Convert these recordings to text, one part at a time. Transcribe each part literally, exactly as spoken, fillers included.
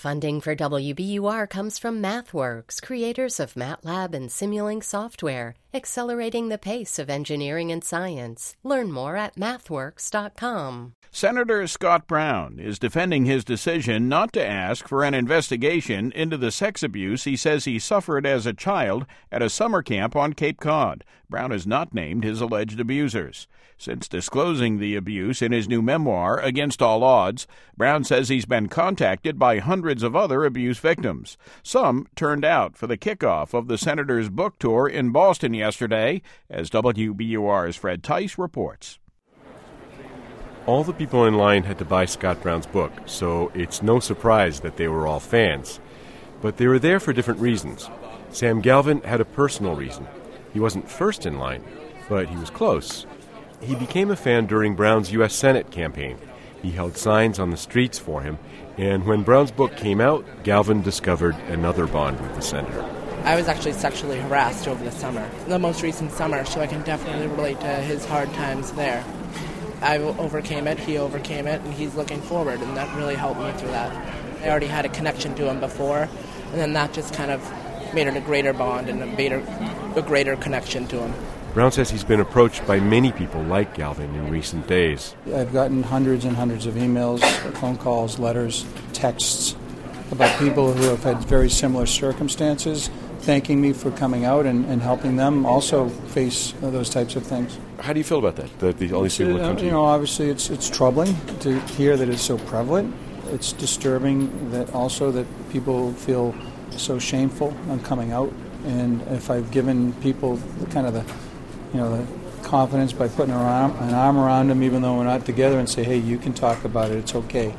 Funding for W B U R comes from MathWorks, creators of MATLAB and Simulink software, accelerating the pace of engineering and science. Learn more at mathworks dot com. Senator Scott Brown is defending his decision not to ask for an investigation into the sex abuse he says he suffered as a child at a summer camp on Cape Cod. Brown has not named his alleged abusers. Since disclosing the abuse in his new memoir, Against All Odds, Brown says he's been contacted by hundreds of other abuse victims. Some turned out for the kickoff of the senator's book tour in Boston yesterday, as W B U R's Fred Tice reports. All the people in line had to buy Scott Brown's book, so it's no surprise that they were all fans. But they were there for different reasons. Sam Galvin had a personal reason. He wasn't first in line, but he was close. He became a fan during Brown's U S Senate campaign. He held signs on the streets for him, and when Brown's book came out, Galvin discovered another bond with the senator. I was actually sexually harassed over the summer, the most recent summer, so I can definitely relate to his hard times there. I overcame it, he overcame it, and he's looking forward, and that really helped me through that. I already had a connection to him before, and then that just kind of made it a greater bond and a greater, a greater connection to him. Brown says he's been approached by many people like Galvin in recent days. I've gotten hundreds and hundreds of emails, phone calls, letters, texts about people who have had very similar circumstances, thanking me for coming out and, and helping them also face those types of things. How do you feel about that, that the, all these people would come to you? You know, obviously it's it's troubling to hear that it's so prevalent. It's disturbing that also that people feel so shameful on coming out. And if I've given people the kind of the, you know, the confidence by putting an arm, an arm around them, even though we're not together, and say, hey, you can talk about it, it's okay,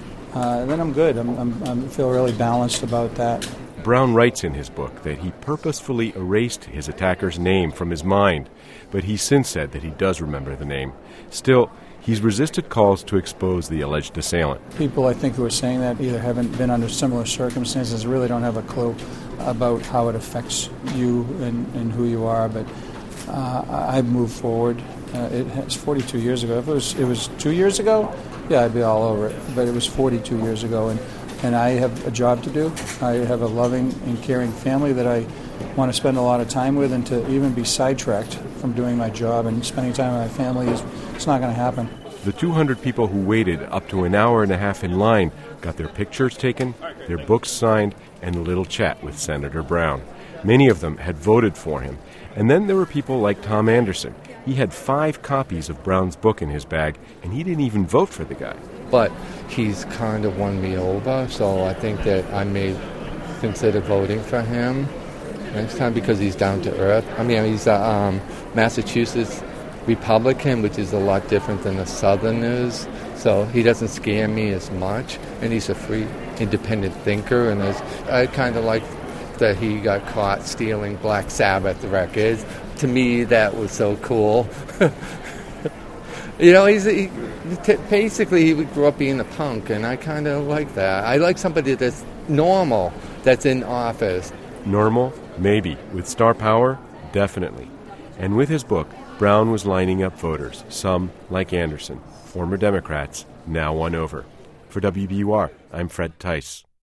uh, then I'm good. I'm, I'm, I feel really balanced about that. Brown writes in his book that he purposefully erased his attacker's name from his mind, but he's since said that he does remember the name. Still, he's resisted calls to expose the alleged assailant. People, I think, who are saying that either haven't been under similar circumstances, really don't have a clue about how it affects you and, and who you are, but uh, I've moved forward. Uh, it, it's forty-two years ago. If it was, it was two years ago, yeah, I'd be all over it, but it was forty-two years ago, and And I have a job to do. I have a loving and caring family that I want to spend a lot of time with, and to even be sidetracked from doing my job and spending time with my family, is it's not going to happen. The two hundred people who waited up to an hour and a half in line got their pictures taken, their books signed, and a little chat with Senator Brown. Many of them had voted for him. And then there were people like Tom Anderson. He had five copies of Brown's book in his bag, and he didn't even vote for the guy. But he's kind of won me over, so I think that I may consider voting for him next time because he's down to earth. I mean, he's a um, Massachusetts Republican, which is a lot different than the Southerners, so he doesn't scare me as much, and he's a free, independent thinker, and I kind of like that he got caught stealing Black Sabbath records. To me, that was so cool. You know, he's he, t- basically he grew up being a punk, and I kind of like that. I like somebody that's normal, that's in office. Normal? Maybe. With star power? Definitely. And with his book, Brown was lining up voters, some, like Anderson, former Democrats, now won over. For W B U R, I'm Fred Tice.